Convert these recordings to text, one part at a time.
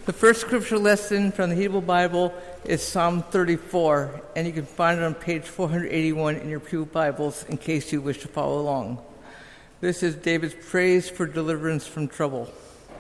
The first scripture lesson from the Hebrew Bible is Psalm 34, and you can find it on page 481 in your Pew Bibles in case you wish to follow along. This is David's praise for deliverance from trouble.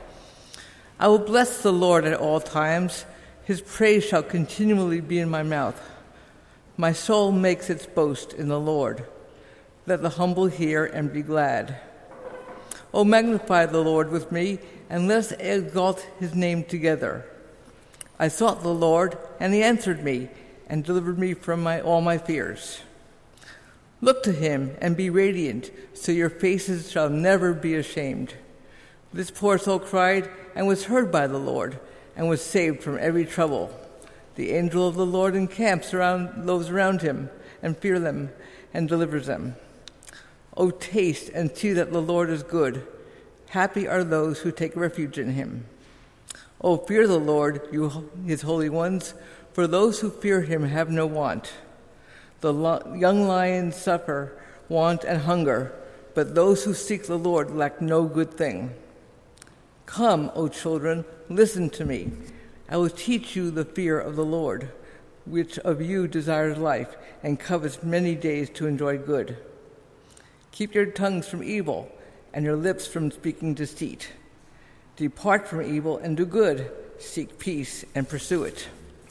I will bless the Lord at all times. His praise shall continually be in my mouth. My soul makes its boast in the Lord. Let the humble hear and be glad. O magnify the Lord with me, and let us exalt his name together. I sought the Lord, and he answered me, and delivered me from all my fears. Look to him and be radiant, so your faces shall never be ashamed. This poor soul cried, and was heard by the Lord, and was saved from every trouble. The angel of the Lord encamps around those around him, and fear them, and delivers them. O taste and see that the Lord is good. Happy are those who take refuge in him. O fear the Lord, you his holy ones, for those who fear him have no want. The young lions suffer want and hunger, but those who seek the Lord lack no good thing. Come, O children, listen to me. I will teach you the fear of the Lord. Which of you desires life and covets many days to enjoy good? Keep your tongues from evil and your lips from speaking deceit. Depart from evil and do good. Seek peace and pursue it.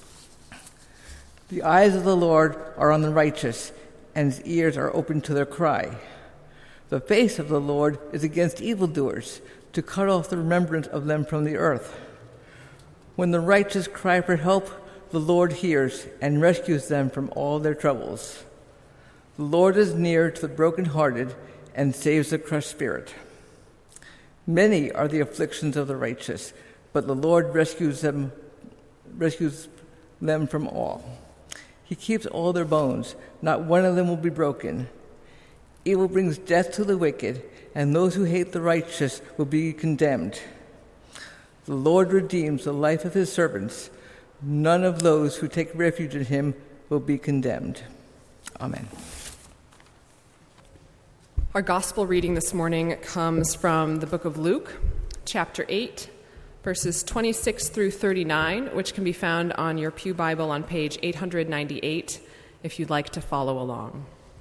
The eyes of the Lord are on the righteous, and his ears are open to their cry. The face of the Lord is against evildoers, to cut off the remembrance of them from the earth. When the righteous cry for help, the Lord hears and rescues them from all their troubles. The Lord is near to the brokenhearted and saves the crushed spirit. Many are the afflictions of the righteous, but the Lord rescues them from all. He keeps all their bones, not one of them will be broken. Evil brings death to the wicked, and those who hate the righteous will be condemned. The Lord redeems the life of his servants. None of those who take refuge in him will be condemned. Amen. Our gospel reading this morning comes from the book of Luke, chapter 8, verses 26 through 39, which can be found on your Pew Bible on page 898 if you'd like to follow along.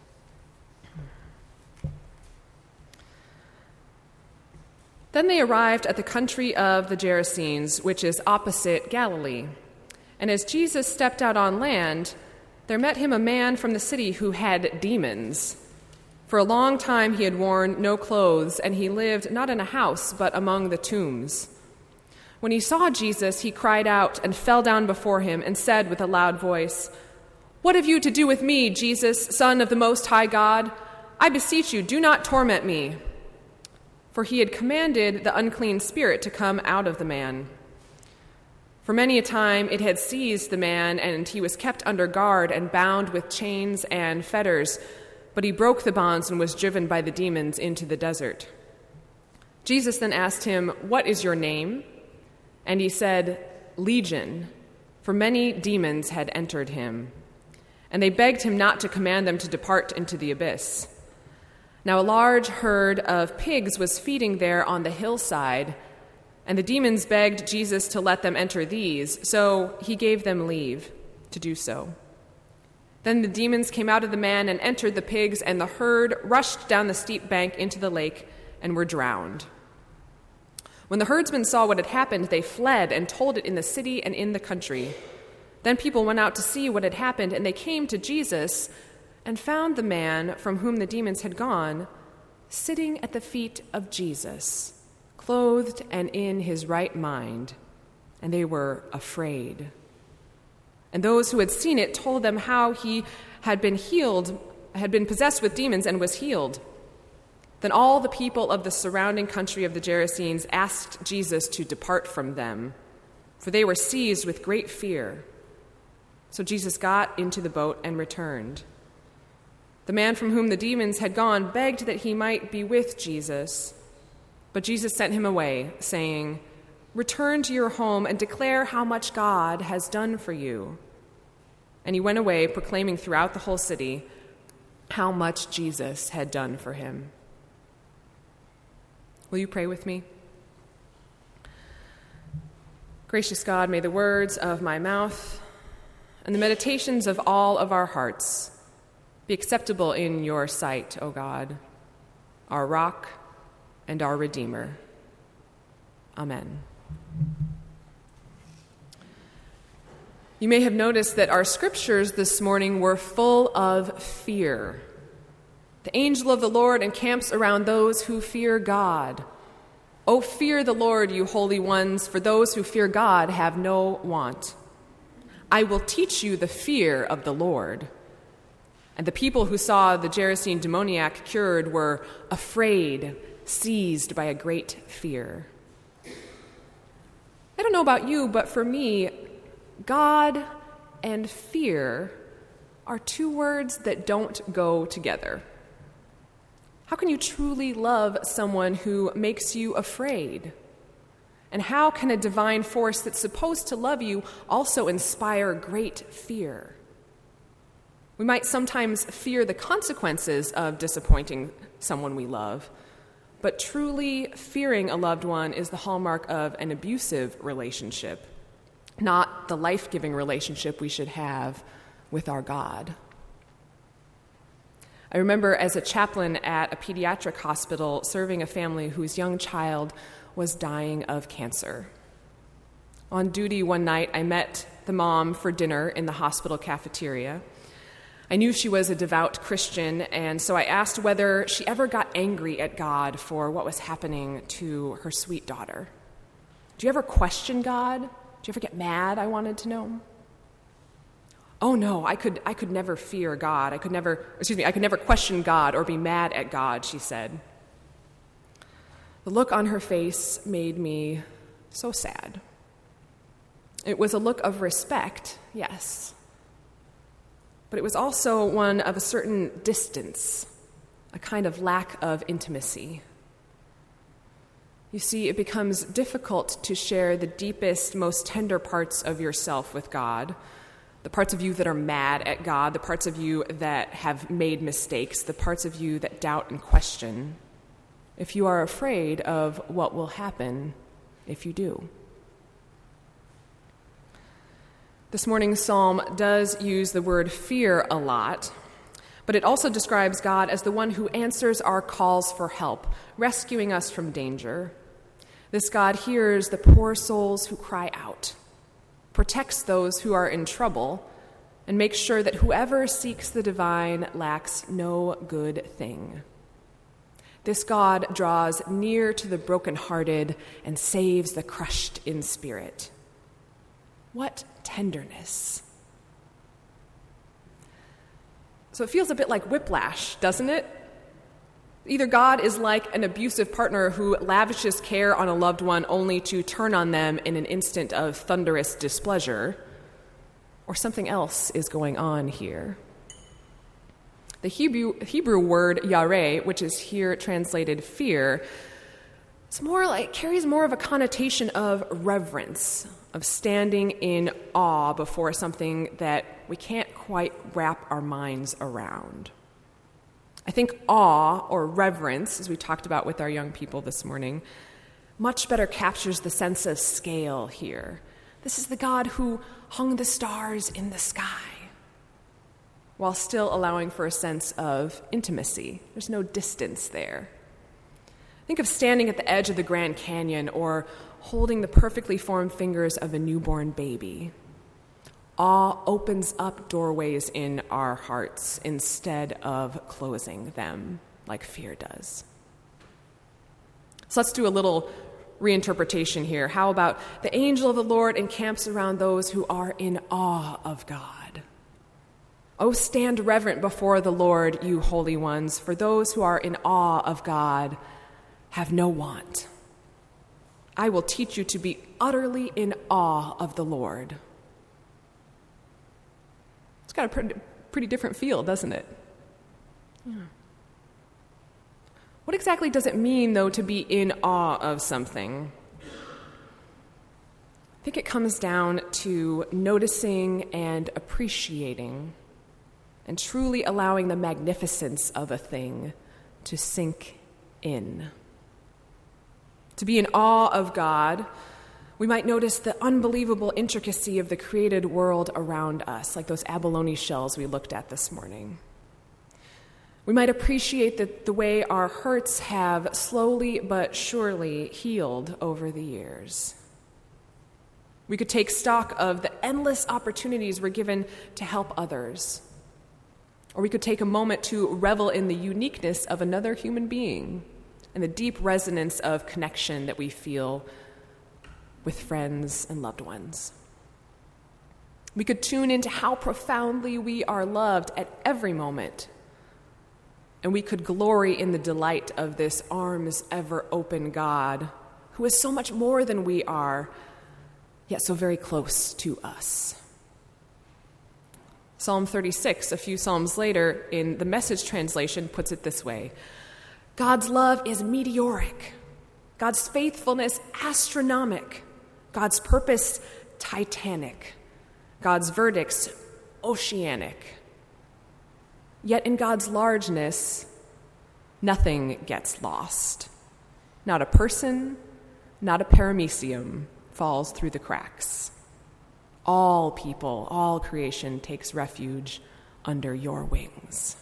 Then they arrived at the country of the Gerasenes, which is opposite Galilee. And as Jesus stepped out on land, there met him a man from the city who had demons. For a long time he had worn no clothes, and he lived not in a house, but among the tombs. When he saw Jesus, he cried out and fell down before him and said with a loud voice, "What have you to do with me, Jesus, Son of the Most High God? I beseech you, do not torment me." For he had commanded the unclean spirit to come out of the man. For many a time it had seized the man, and he was kept under guard and bound with chains and fetters, but he broke the bonds and was driven by the demons into the desert. Jesus then asked him, "What is your name?" And he said, "Legion," for many demons had entered him. And they begged him not to command them to depart into the abyss. Now a large herd of pigs was feeding there on the hillside, and the demons begged Jesus to let them enter these, so he gave them leave to do so. Then the demons came out of the man and entered the pigs, and the herd rushed down the steep bank into the lake and were drowned. When the herdsmen saw what had happened, they fled and told it in the city and in the country. Then people went out to see what had happened, and they came to Jesus and found the man from whom the demons had gone sitting at the feet of Jesus, clothed and in his right mind, and they were afraid. And those who had seen it told them how he had been possessed with demons and was healed. Then all the people of the surrounding country of the Gerasenes asked Jesus to depart from them, for they were seized with great fear. So Jesus got into the boat and returned. The man from whom the demons had gone begged that he might be with Jesus, but Jesus sent him away, saying, "Return to your home and declare how much God has done for you." And he went away, proclaiming throughout the whole city how much Jesus had done for him. Will you pray with me? Gracious God, may the words of my mouth and the meditations of all of our hearts be acceptable in your sight, O God, our rock and our Redeemer. Amen. You may have noticed that our scriptures this morning were full of fear. The angel of the Lord encamps around those who fear God. O fear the Lord, you holy ones, for those who fear God have no want. I will teach you the fear of the Lord. And the people who saw the Gerasene demoniac cured were afraid, seized by a great fear. I don't know about you, but for me, God and fear are two words that don't go together. How can you truly love someone who makes you afraid? And how can a divine force that's supposed to love you also inspire great fear? We might sometimes fear the consequences of disappointing someone we love, but truly fearing a loved one is the hallmark of an abusive relationship, not the life-giving relationship we should have with our God. I remember as a chaplain at a pediatric hospital serving a family whose young child was dying of cancer. On duty one night, I met the mom for dinner in the hospital cafeteria. I knew she was a devout Christian, and so I asked whether she ever got angry at God for what was happening to her sweet daughter. Do you ever question God? Do you ever get mad? I wanted to know. Oh no, I could never fear God. I could never question God or be mad at God, she said. The look on her face made me so sad. It was a look of respect, yes, but it was also one of a certain distance, a kind of lack of intimacy. You see, it becomes difficult to share the deepest, most tender parts of yourself with God, the parts of you that are mad at God, the parts of you that have made mistakes, the parts of you that doubt and question, if you are afraid of what will happen if you do. This morning's psalm does use the word fear a lot, but it also describes God as the one who answers our calls for help, rescuing us from danger. This God hears the poor souls who cry out, protects those who are in trouble, and makes sure that whoever seeks the divine lacks no good thing. This God draws near to the brokenhearted and saves the crushed in spirit. What tenderness. So it feels a bit like whiplash, doesn't it? Either God is like an abusive partner who lavishes care on a loved one only to turn on them in an instant of thunderous displeasure, or something else is going on here. The Hebrew word yareh, which is here translated fear, carries more of a connotation of reverence, of standing in awe before something that we can't quite wrap our minds around. I think awe or reverence, as we talked about with our young people this morning, much better captures the sense of scale here. This is the God who hung the stars in the sky while still allowing for a sense of intimacy. There's no distance there. Think of standing at the edge of the Grand Canyon or holding the perfectly formed fingers of a newborn baby. Awe opens up doorways in our hearts instead of closing them like fear does. So let's do a little reinterpretation here. How about the angel of the Lord encamps around those who are in awe of God? Oh, stand reverent before the Lord, you holy ones, for those who are in awe of God have no want. I will teach you to be utterly in awe of the Lord. It's got a pretty different feel, doesn't it? Yeah. What exactly does it mean, though, to be in awe of something? I think it comes down to noticing and appreciating and truly allowing the magnificence of a thing to sink in. To be in awe of God We might notice the unbelievable intricacy of the created world around us, like those abalone shells we looked at this morning. We might appreciate the way our hurts have slowly but surely healed over the years. We could take stock of the endless opportunities we're given to help others. Or we could take a moment to revel in the uniqueness of another human being and the deep resonance of connection that we feel with friends and loved ones. We could tune into how profoundly we are loved at every moment. And we could glory in the delight of this arms ever open God, who is so much more than we are, yet so very close to us. Psalm 36, a few psalms later, in the Message translation, puts it this way: God's love is meteoric, God's faithfulness astronomic, God's purpose titanic, God's verdicts oceanic. Yet in God's largeness, nothing gets lost. Not a person, not a paramecium falls through the cracks. All people, all creation takes refuge under your wings.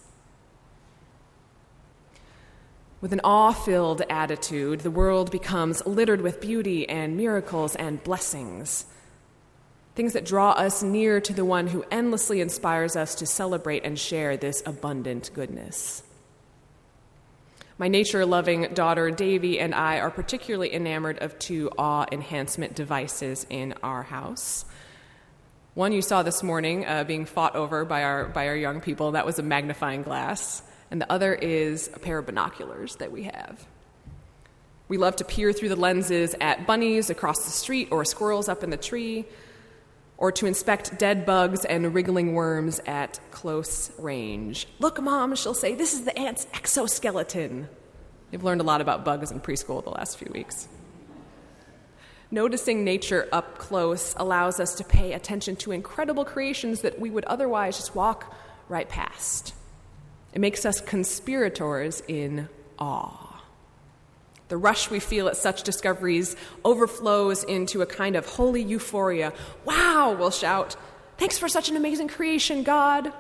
With an awe-filled attitude, the world becomes littered with beauty and miracles and blessings, things that draw us near to the one who endlessly inspires us to celebrate and share this abundant goodness. My nature-loving daughter, Davy, and I are particularly enamored of two awe enhancement devices in our house. One you saw this morning being fought over by our young people. That was a magnifying glass. And the other is a pair of binoculars that we have. We love to peer through the lenses at bunnies across the street or squirrels up in the tree, or to inspect dead bugs and wriggling worms at close range. Look, Mom, she'll say, this is the ant's exoskeleton. We've learned a lot about bugs in preschool the last few weeks. Noticing nature up close allows us to pay attention to incredible creations that we would otherwise just walk right past. It makes us conspirators in awe. The rush we feel at such discoveries overflows into a kind of holy euphoria. Wow, we'll shout. Thanks for such an amazing creation, God.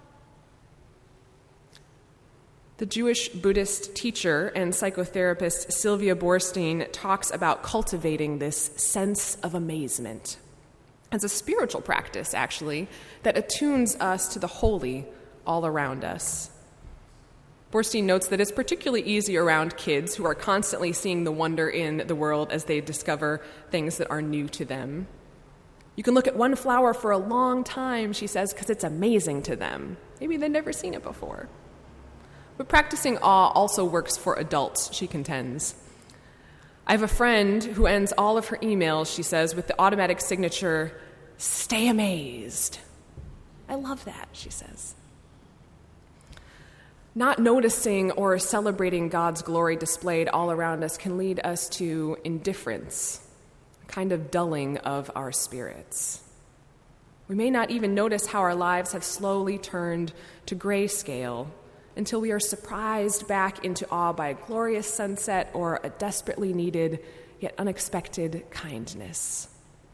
The Jewish Buddhist teacher and psychotherapist Sylvia Boorstein talks about cultivating this sense of amazement as a spiritual practice, actually, that attunes us to the holy all around us. Boorstein notes that it's particularly easy around kids who are constantly seeing the wonder in the world as they discover things that are new to them. You can look at one flower for a long time, she says, because it's amazing to them. Maybe they've never seen it before. But practicing awe also works for adults, she contends. I have a friend who ends all of her emails, she says, with the automatic signature, "Stay amazed." I love that, she says. Not noticing or celebrating God's glory displayed all around us can lead us to indifference, a kind of dulling of our spirits. We may not even notice how our lives have slowly turned to grayscale until we are surprised back into awe by a glorious sunset or a desperately needed yet unexpected kindness.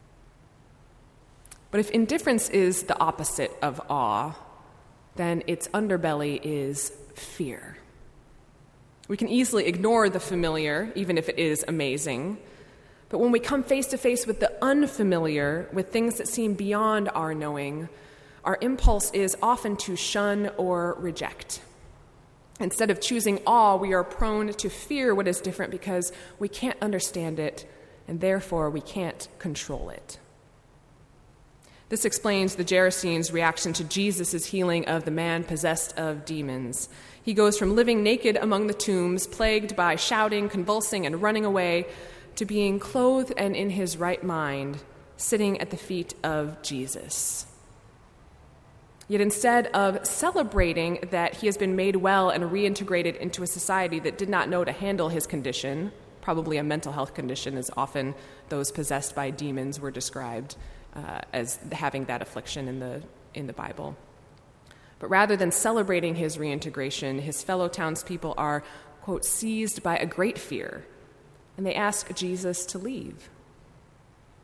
But if indifference is the opposite of awe, then its underbelly is fear. We can easily ignore the familiar, even if it is amazing. But when we come face to face with the unfamiliar, with things that seem beyond our knowing, our impulse is often to shun or reject. Instead of choosing awe, we are prone to fear what is different because we can't understand it, and therefore we can't control it. This explains the Gerasenes' reaction to Jesus' healing of the man possessed of demons. He goes from living naked among the tombs, plagued by shouting, convulsing, and running away, to being clothed and in his right mind, sitting at the feet of Jesus. Yet instead of celebrating that he has been made well and reintegrated into a society that did not know to handle his condition, probably a mental health condition, as often those possessed by demons were described as having that affliction in the Bible. But rather than celebrating his reintegration, his fellow townspeople are, quote, seized by a great fear, and they ask Jesus to leave.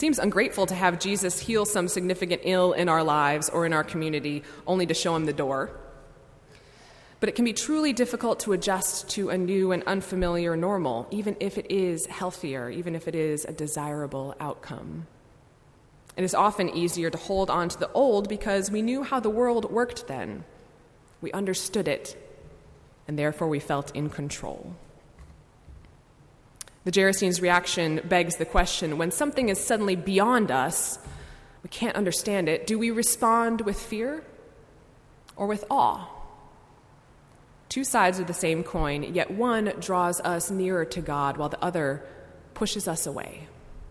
seems ungrateful to have Jesus heal some significant ill in our lives or in our community only to show him the door. But it can be truly difficult to adjust to a new and unfamiliar normal, even if it is healthier, even if it is a desirable outcome. It is often easier to hold on to the old because we knew how the world worked then. We understood it, and therefore we felt in control. The Gerasenes' reaction begs the question, when something is suddenly beyond us, we can't understand it, do we respond with fear or with awe? Two sides of the same coin, yet one draws us nearer to God while the other pushes us away.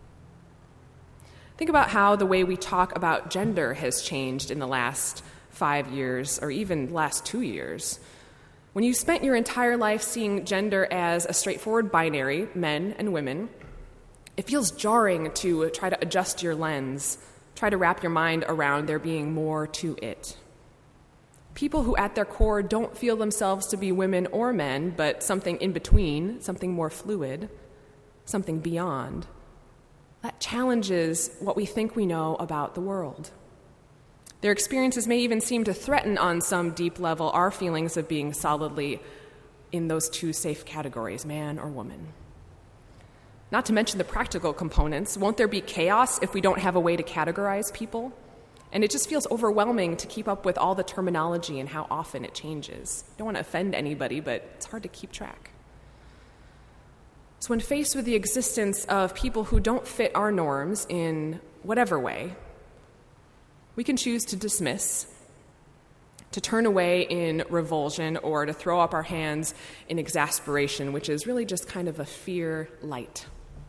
Think about how the way we talk about gender has changed in the last 5 years or even last 2 years. When you spent your entire life seeing gender as a straightforward binary, men and women, it feels jarring to try to adjust your lens, try to wrap your mind around there being more to it. People who at their core don't feel themselves to be women or men, but something in between, something more fluid, something beyond, that challenges what we think we know about the world. Their experiences may even seem to threaten on some deep level our feelings of being solidly in those two safe categories, man or woman. Not to mention the practical components. Won't there be chaos if we don't have a way to categorize people? And it just feels overwhelming to keep up with all the terminology and how often it changes. I don't want to offend anybody, but it's hard to keep track. So when faced with the existence of people who don't fit our norms in whatever way, we can choose to dismiss, to turn away in revulsion, or to throw up our hands in exasperation, which is really just kind of a fear light.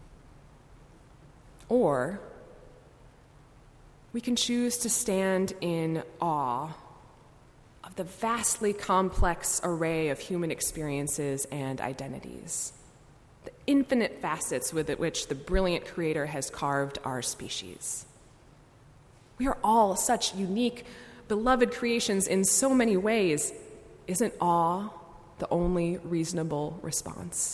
Or we can choose to stand in awe of the vastly complex array of human experiences and identities, the infinite facets with which the brilliant Creator has carved our species. We are all such unique, beloved creations in so many ways. Isn't awe the only reasonable response?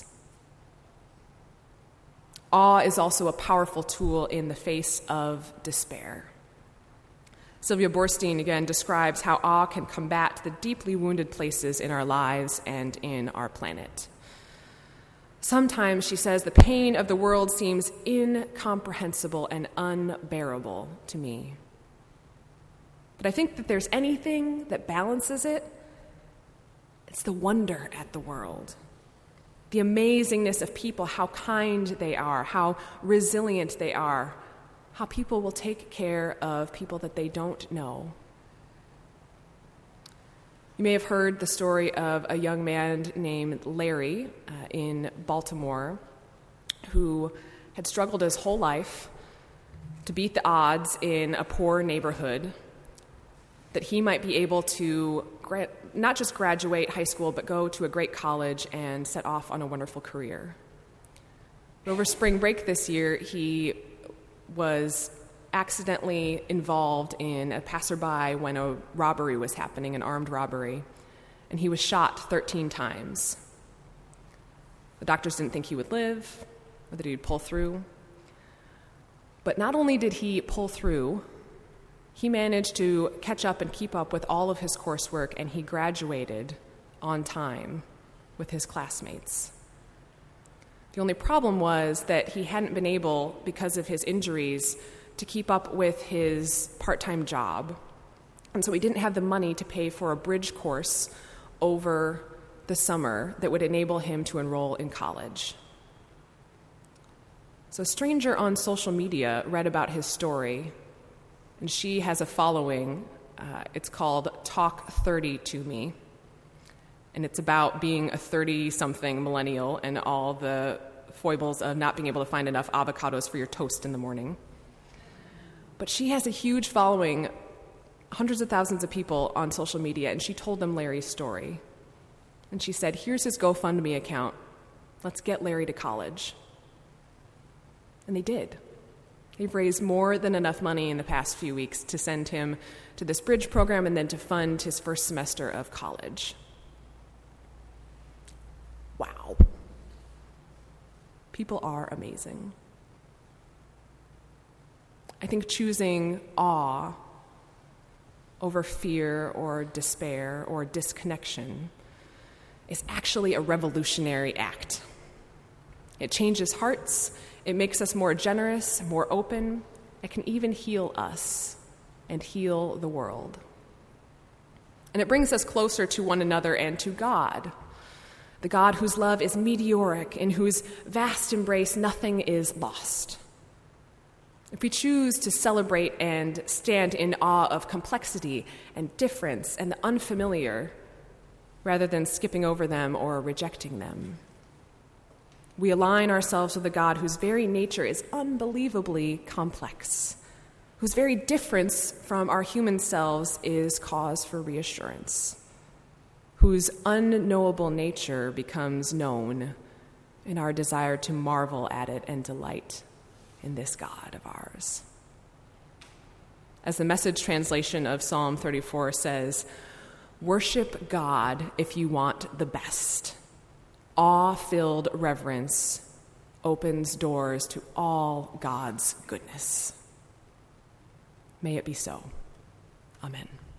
Awe is also a powerful tool in the face of despair. Sylvia Boorstein, again, describes how awe can combat the deeply wounded places in our lives and in our planet. Sometimes, she says, the pain of the world seems incomprehensible and unbearable to me. But I think that there's anything that balances it, it's the wonder at the world. The amazingness of people, how kind they are, how resilient they are, how people will take care of people that they don't know. You may have heard the story of a young man named Larry in Baltimore who had struggled his whole life to beat the odds in a poor neighborhood, that he might be able to not just graduate high school, but go to a great college and set off on a wonderful career. But over spring break this year, he was accidentally involved in a passerby when a robbery was happening, an armed robbery, and he was shot 13 times. The doctors didn't think he would live or that he would pull through. But not only did he pull through, he managed to catch up and keep up with all of his coursework, and he graduated on time with his classmates. The only problem was that he hadn't been able, because of his injuries, to keep up with his part-time job. And so he didn't have the money to pay for a bridge course over the summer that would enable him to enroll in college. So a stranger on social media read about his story, and she has a following. It's called Talk 30 to Me. And it's about being a 30-something millennial and all the foibles of not being able to find enough avocados for your toast in the morning. But she has a huge following, hundreds of thousands of people on social media, and she told them Larry's story. And she said, here's his GoFundMe account. Let's get Larry to college. And they did. They've raised more than enough money in the past few weeks to send him to this bridge program and then to fund his first semester of college. Wow. People are amazing. I think choosing awe over fear or despair or disconnection is actually a revolutionary act. It changes hearts, it makes us more generous, more open. It can even heal us and heal the world. And it brings us closer to one another and to God, the God whose love is meteoric, in whose vast embrace nothing is lost. If we choose to celebrate and stand in awe of complexity and difference and the unfamiliar, rather than skipping over them or rejecting them, we align ourselves with a God whose very nature is unbelievably complex, whose very difference from our human selves is cause for reassurance, whose unknowable nature becomes known in our desire to marvel at it and delight in this God of ours. As the Message translation of Psalm 34 says, "Worship God if you want the best. Awe-filled reverence opens doors to all God's goodness." May it be so. Amen.